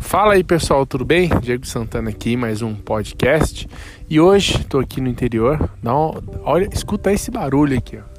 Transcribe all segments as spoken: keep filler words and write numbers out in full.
Fala aí pessoal, tudo bem? Diego Santana aqui, mais um podcast. E hoje estou aqui no interior. Dá uma, olha, escuta esse barulho aqui, ó.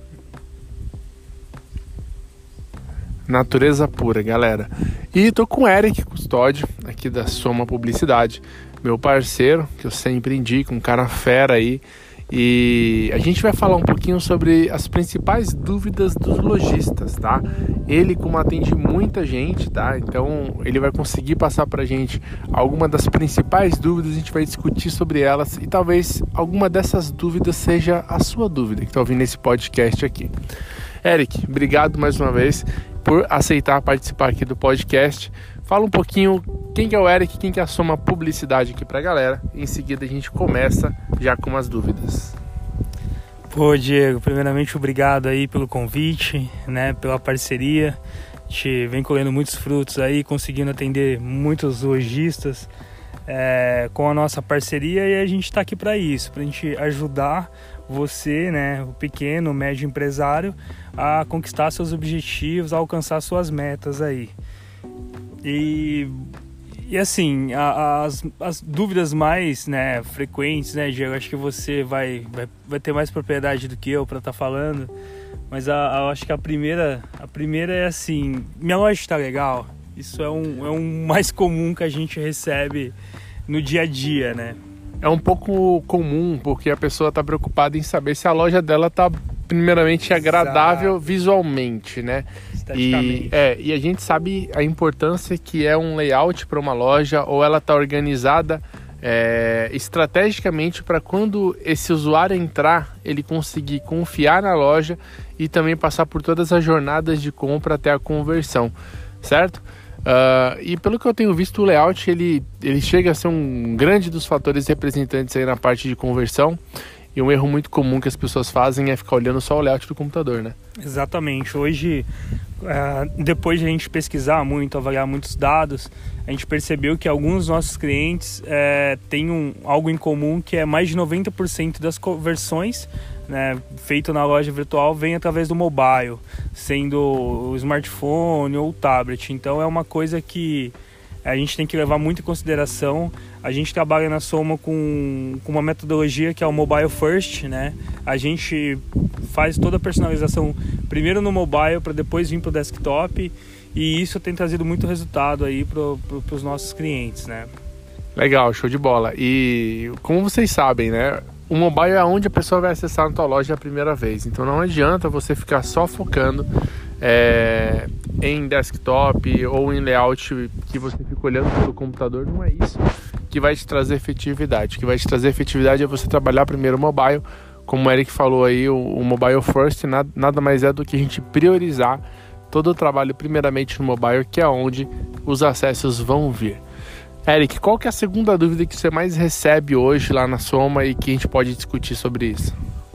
Natureza pura, galera. E tô com o Eric Custódio, aqui da Soma Publicidade, meu parceiro, que eu sempre indico, um cara fera aí. E a gente vai falar um pouquinho sobre as principais dúvidas dos lojistas, tá? Ele, como atende muita gente, tá? Então ele vai conseguir passar pra gente alguma das principais dúvidas, a gente vai discutir sobre elas e talvez alguma dessas dúvidas seja a sua dúvida que tá ouvindo esse podcast aqui. Eric, obrigado mais uma vez por aceitar participar aqui do podcast. Fala um pouquinho quem que é o Eric, quem que é a Soma Publicidade aqui pra galera. Em seguida a gente começa já com as dúvidas. Pô, Diego, primeiramente obrigado aí pelo convite, né, pela parceria. A gente vem colhendo muitos frutos aí, conseguindo atender muitos lojistas é, com a nossa parceria, e a gente está aqui para isso, para a gente ajudar você, né, o pequeno, o médio empresário, a conquistar seus objetivos, a alcançar suas metas aí. E, e assim, a, as, as dúvidas mais, né, frequentes, né, Diego, acho que você vai, vai, vai ter mais propriedade do que eu para estar tá falando, mas a, a, acho que a primeira, a primeira é assim: minha loja está legal? Isso é um, é um mais comum que a gente recebe no dia a dia, né? É um pouco comum, porque a pessoa está preocupada em saber se a loja dela está primeiramente agradável Exato. Visualmente, né? E, é, e a gente sabe a importância que é um layout para uma loja, ou ela está organizada é, estrategicamente para quando esse usuário entrar, ele conseguir confiar na loja e também passar por todas as jornadas de compra até a conversão, certo? Uh, e pelo que eu tenho visto, o layout ele, ele chega a ser um grande dos fatores representantes aí na parte de conversão. E um erro muito comum que as pessoas fazem é ficar olhando só o layout do computador, né? Exatamente. Hoje, uh, depois de a gente pesquisar muito, avaliar muitos dados, a gente percebeu que alguns dos nossos clientes uh, têm um, algo em comum, que é mais de noventa por cento das conversões, né, feito na loja virtual, vem através do mobile, sendo o smartphone ou o tablet. Então é uma coisa que a gente tem que levar muito em consideração. A gente trabalha na Soma com, com uma metodologia que é o Mobile First, né? A gente faz toda a personalização primeiro no mobile para depois vir para o desktop, e isso tem trazido muito resultado aí para pro, os nossos clientes, né? Legal, show de bola. E como vocês sabem, né? O mobile é onde a pessoa vai acessar a tua loja a primeira vez. Então não adianta você ficar só focando é, em desktop ou em layout que você fica olhando pelo computador. Não é isso que vai te trazer efetividade. O que vai te trazer efetividade é você trabalhar primeiro o mobile. Como o Eric falou aí, o, o mobile first nada, nada mais é do que a gente priorizar todo o trabalho primeiramente no mobile, que é onde os acessos vão vir. Eric, qual que é a segunda dúvida que você mais recebe hoje lá na Soma e que a gente pode discutir sobre isso?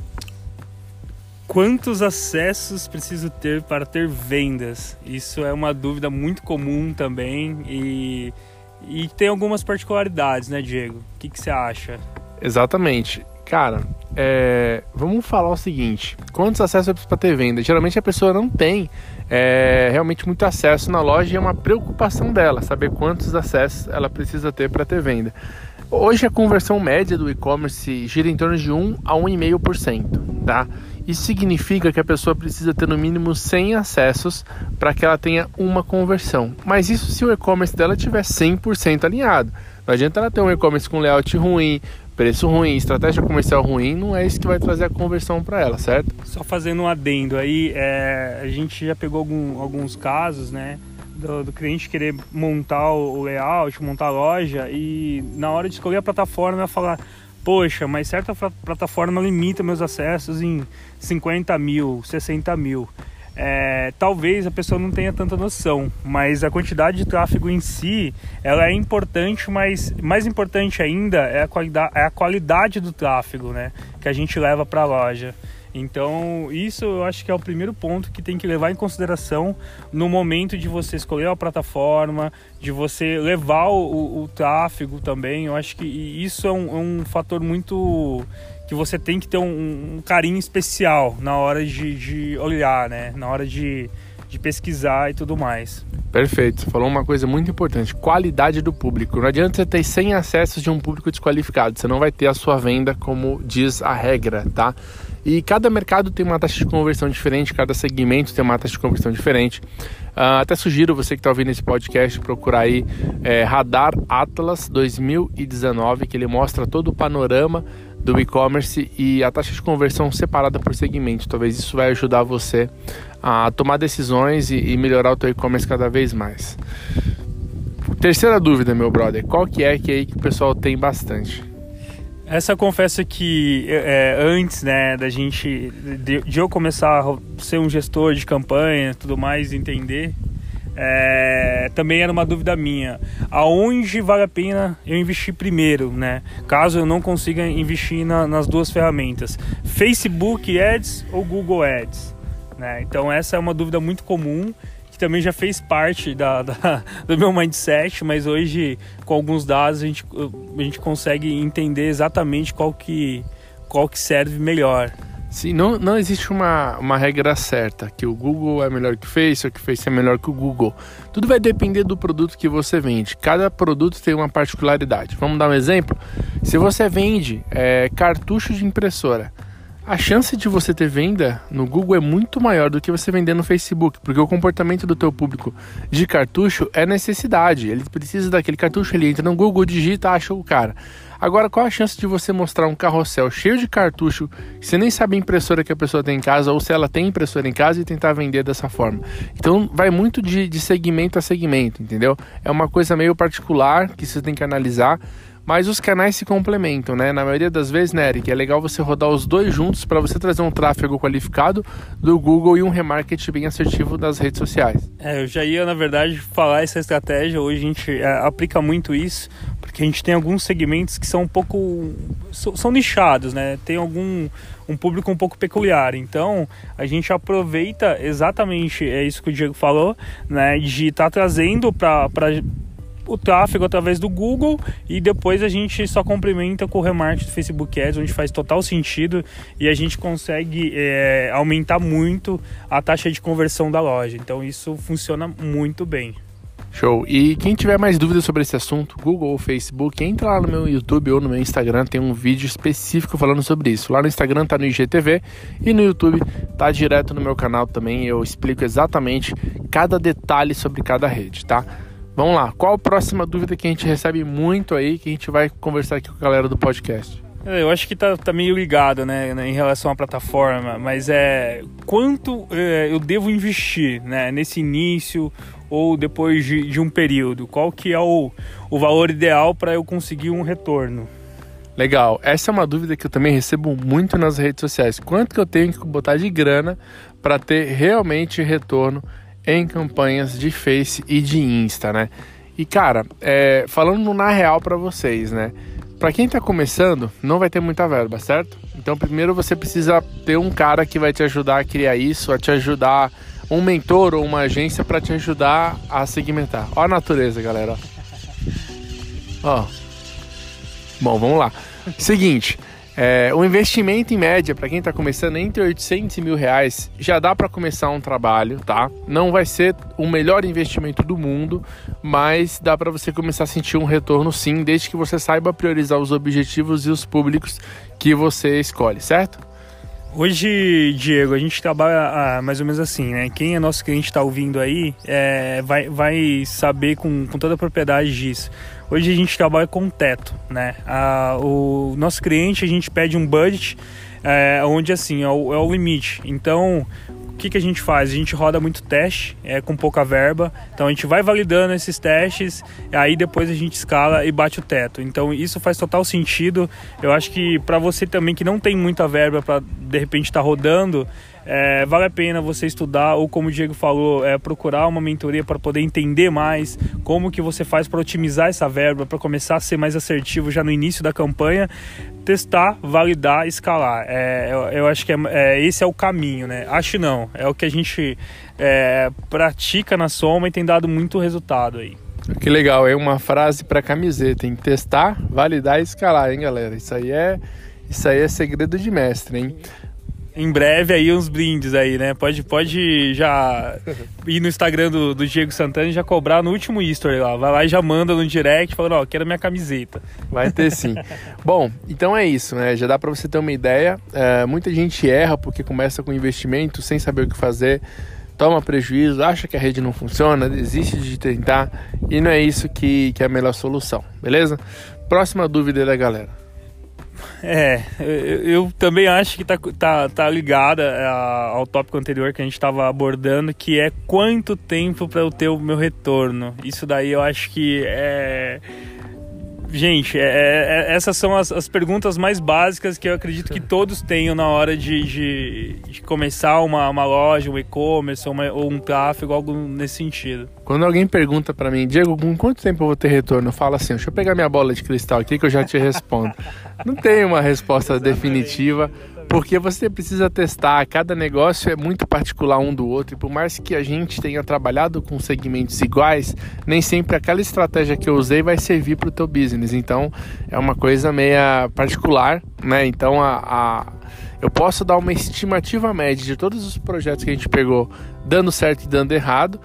Quantos acessos preciso ter para ter vendas? Isso é uma dúvida muito comum também, e, e tem algumas particularidades, né, Diego? O que, que você acha? Exatamente. Cara, é, vamos falar o seguinte: quantos acessos eu preciso para ter venda? Geralmente a pessoa não tem é, realmente muito acesso na loja, e é uma preocupação dela saber quantos acessos ela precisa ter para ter venda. Hoje a conversão média do e-commerce gira em torno de um a um vírgula cinco por cento, tá? Isso significa que a pessoa precisa ter no mínimo cem acessos para que ela tenha uma conversão. Mas isso se o e-commerce dela estiver cem por cento alinhado. Não adianta ela ter um e-commerce com layout ruim, preço ruim, estratégia comercial ruim, não é isso que vai trazer a conversão para ela, certo? Só fazendo um adendo aí, é, a gente já pegou algum, alguns casos, né, do, do cliente querer montar o layout, montar a loja, e na hora de escolher a plataforma ela falar: poxa, mas certa plataforma limita meus acessos em cinquenta mil, sessenta mil. É, talvez a pessoa não tenha tanta noção, mas a quantidade de tráfego em si, ela é importante, mas mais importante ainda é a qualidade, é a qualidade do tráfego, né, que a gente leva para a loja. Então isso eu acho que é o primeiro ponto que tem que levar em consideração no momento de você escolher a plataforma, de você levar o, o, o tráfego também. Eu acho que isso é um, é um fator muito que você tem que ter um, um carinho especial na hora de, de olhar, né? Na hora de, de pesquisar e tudo mais. Perfeito, você falou uma coisa muito importante, qualidade do público. Não adianta você ter cem acessos de um público desqualificado, você não vai ter a sua venda como diz a regra, tá? E cada mercado tem uma taxa de conversão diferente, cada segmento tem uma taxa de conversão diferente. Uh, até sugiro você que está ouvindo esse podcast procurar aí é, Radar Atlas dois mil e dezenove, que ele mostra todo o panorama do e-commerce e a taxa de conversão separada por segmento. Talvez isso vai ajudar você a tomar decisões e, e melhorar o teu e-commerce cada vez mais. Terceira dúvida, meu brother, qual que é que aí que o pessoal tem bastante? Essa eu confesso que é, antes, né, da gente, de, de eu começar a ser um gestor de campanha e tudo mais, entender, é, também era uma dúvida minha. Aonde vale a pena eu investir primeiro, né? Caso eu não consiga investir na, nas duas ferramentas, Facebook Ads ou Google Ads, né? Então essa é uma dúvida muito comum, que também já fez parte da, da, do meu mindset, mas hoje com alguns dados a gente, a gente consegue entender exatamente qual que, qual que serve melhor. Sim, não, não existe uma, uma regra certa, que o Google é melhor que o Face ou que o Face é melhor que o Google. Tudo vai depender do produto que você vende. Cada produto tem uma particularidade. Vamos dar um exemplo? Se você vende é, cartucho de impressora, a chance de você ter venda no Google é muito maior do que você vender no Facebook, porque o comportamento do teu público de cartucho é necessidade. Ele precisa daquele cartucho, ele entra no Google, digita, acha o cara. Agora, qual a chance de você mostrar um carrossel cheio de cartucho, que você nem sabe a impressora que a pessoa tem em casa, ou se ela tem impressora em casa, e tentar vender dessa forma? Então, vai muito de, de segmento a segmento, entendeu? É uma coisa meio particular que você tem que analisar, mas os canais se complementam, né? Na maioria das vezes, né, Eric, é legal você rodar os dois juntos para você trazer um tráfego qualificado do Google e um remarketing bem assertivo das redes sociais. É, eu já ia, na verdade, falar essa estratégia. Hoje a gente é, aplica muito isso, porque a gente tem alguns segmentos que são um pouco... são, são nichados, né? Tem algum... um público um pouco peculiar, então a gente aproveita exatamente, é isso que o Diego falou, né? De estar tá trazendo para... o tráfego através do Google, e depois a gente só complementa com o remarketing do Facebook Ads, onde faz total sentido e a gente consegue é, aumentar muito a taxa de conversão da loja. Então isso funciona muito bem. Show! E quem tiver mais dúvidas sobre esse assunto, Google ou Facebook, entra lá no meu YouTube ou no meu Instagram, tem um vídeo específico falando sobre isso. Lá no Instagram tá no I G T V e no YouTube tá direto no meu canal também. Eu explico exatamente cada detalhe sobre cada rede, tá? Vamos lá, qual a próxima dúvida que a gente recebe muito aí, que a gente vai conversar aqui com a galera do podcast? Eu acho que tá, tá meio ligado, né, em relação à plataforma, mas é quanto é, eu devo investir, né, nesse início ou depois de, de um período? Qual que é o, o valor ideal para eu conseguir um retorno? Legal, essa é uma dúvida que eu também recebo muito nas redes sociais. Quanto que eu tenho que botar de grana para ter realmente retorno em campanhas de Face e de Insta, né? E cara, é, falando na real para vocês, né? Para quem tá começando, não vai ter muita verba, certo? Então primeiro você precisa ter um cara que vai te ajudar a criar isso, a te ajudar, um mentor ou uma agência para te ajudar a segmentar. Ó a natureza, galera. Ó. Bom, vamos lá. Seguinte, é, o investimento em média, para quem está começando, é entre oitocentos e mil reais, já dá para começar um trabalho, tá? Não vai ser o melhor investimento do mundo, mas dá para você começar a sentir um retorno sim, desde que você saiba priorizar os objetivos e os públicos que você escolhe, certo? Hoje, Diego, a gente trabalha ah, mais ou menos assim, né? Quem é nosso cliente está ouvindo aí é, vai, vai saber com, com toda a propriedade disso. Hoje a gente trabalha com teto, né? Ah, o nosso cliente, a gente pede um budget é, onde assim, é o, é o limite. Então, o que, que a gente faz? A gente roda muito teste, é, com pouca verba. Então a gente vai validando esses testes, aí depois a gente escala e bate o teto. Então isso faz total sentido. Eu acho que para você também que não tem muita verba para de repente estar tá rodando, é, vale a pena você estudar, ou como o Diego falou, é, procurar uma mentoria para poder entender mais como que você faz para otimizar essa verba, para começar a ser mais assertivo já no início da campanha, testar, validar, escalar. É, eu, eu acho que é, é, esse é o caminho, né? Acho não, é o que a gente é, pratica na Soma e tem dado muito resultado aí. Que legal, é uma frase para camiseta, tem que testar, validar e escalar, hein, galera? Isso aí é, isso aí é segredo de mestre, hein? Em breve aí uns brindes aí, né? Pode, pode já ir no Instagram do, do Diego Santana e já cobrar no último history lá. Vai lá e já manda no direct falando, ó, quero minha camiseta. Vai ter sim. Bom, então é isso, né? Já dá pra você ter uma ideia. É, muita gente erra porque começa com investimento sem saber o que fazer, toma prejuízo, acha que a rede não funciona, desiste de tentar e não é isso que, que é a melhor solução, beleza? Próxima dúvida da galera. É, eu, eu também acho que tá, tá, tá ligada ao tópico anterior que a gente estava abordando, que é quanto tempo para eu ter o meu retorno. Isso daí eu acho que é... Gente, é, é, essas são as, as perguntas mais básicas que eu acredito que todos tenham na hora de, de, de começar uma, uma loja, um e-commerce ou, ou um tráfego, algo nesse sentido. Quando alguém pergunta pra mim, Diego, com quanto tempo eu vou ter retorno? Eu falo assim, deixa eu pegar minha bola de cristal aqui que eu já te respondo. Não tem uma resposta definitiva, porque você precisa testar, cada negócio é muito particular um do outro, e por mais que a gente tenha trabalhado com segmentos iguais, nem sempre aquela estratégia que eu usei vai servir para o teu business, então é uma coisa meia particular, né? Então a, a, eu posso dar uma estimativa média de todos os projetos que a gente pegou dando certo e dando errado,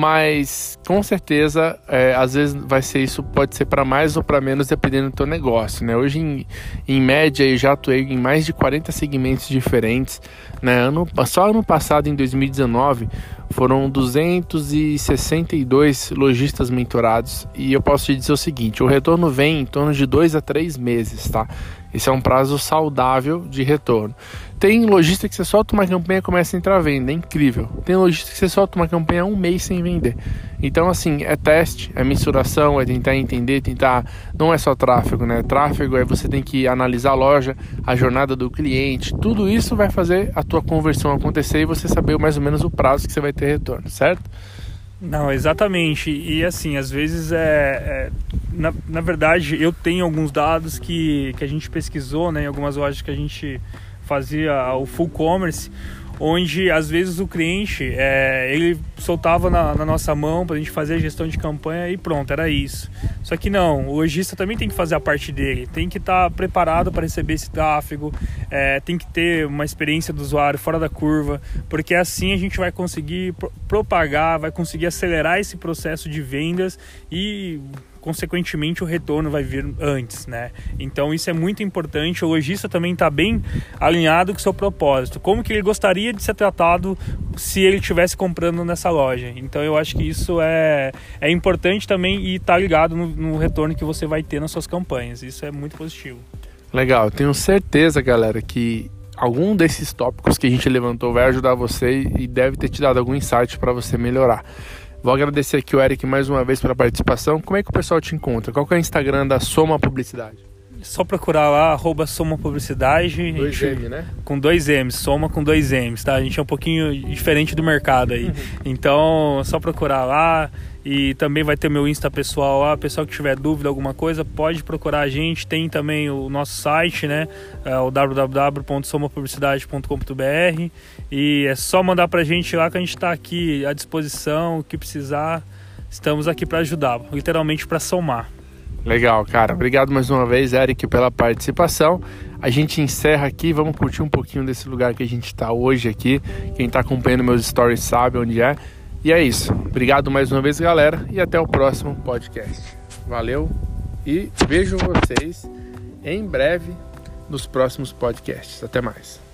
mas com certeza é, às vezes vai ser isso, pode ser para mais ou para menos dependendo do teu negócio, né? Hoje em, em média eu já atuei em mais de quarenta segmentos diferentes, né? Ano, só ano passado, em dois mil e dezenove, foram duzentos e sessenta e dois lojistas mentorados, e eu posso te dizer o seguinte, o retorno vem em torno de dois a três meses, tá? Esse é um prazo saudável de retorno. Tem lojista que você solta uma campanha e começa a entrar a venda, é incrível. Tem lojista que você solta uma campanha há um mês sem vender. Então, assim, é teste, é mensuração, é tentar entender, tentar... Não é só tráfego, né? Tráfego é você tem que analisar a loja, a jornada do cliente. Tudo isso vai fazer a tua conversão acontecer e você saber mais ou menos o prazo que você vai ter retorno, certo? Não, exatamente. E assim, às vezes é, é na, na verdade eu tenho alguns dados que, que a gente pesquisou, né, em algumas lojas que a gente fazia o full commerce, onde às vezes o cliente é, ele soltava na, na nossa mão para a gente fazer a gestão de campanha e pronto, era isso. Só que não, o lojista também tem que fazer a parte dele, tem que estar tá preparado para receber esse tráfego, é, tem que ter uma experiência do usuário fora da curva, porque assim a gente vai conseguir pro- propagar, vai conseguir acelerar esse processo de vendas e consequentemente o retorno vai vir antes, né? Então isso é muito importante. O lojista também está bem alinhado com o seu propósito, como que ele gostaria de ser tratado se ele estivesse comprando nessa loja. Então eu acho que isso é, é importante também e tá ligado no, no retorno que você vai ter nas suas campanhas. Isso é muito positivo. Legal, eu tenho certeza, galera, que algum desses tópicos que a gente levantou vai ajudar você e deve ter te dado algum insight para você melhorar. Vou agradecer aqui o Eric mais uma vez pela participação. Como é que o pessoal te encontra? Qual que é o Instagram da Soma Publicidade? Só procurar lá, arroba Soma Publicidade. Dois gente, M, né? Com dois M's, Soma com dois M's, tá? A gente é um pouquinho diferente do mercado aí. Uhum. Então, só procurar lá. E também vai ter meu Insta pessoal lá. Pessoal que tiver dúvida, alguma coisa, pode procurar a gente. Tem também o nosso site, né? É o w w w ponto soma publicidade ponto com ponto b r. E é só mandar pra gente lá que a gente tá aqui à disposição. O que precisar, estamos aqui para ajudar. Literalmente para somar. Legal, cara. Obrigado mais uma vez, Eric, pela participação. A gente encerra aqui. Vamos curtir um pouquinho desse lugar que a gente tá hoje aqui. Quem tá acompanhando meus stories sabe onde é. E é isso. Obrigado mais uma vez, galera. E até o próximo podcast. Valeu. E vejo vocês em breve nos próximos podcasts. Até mais.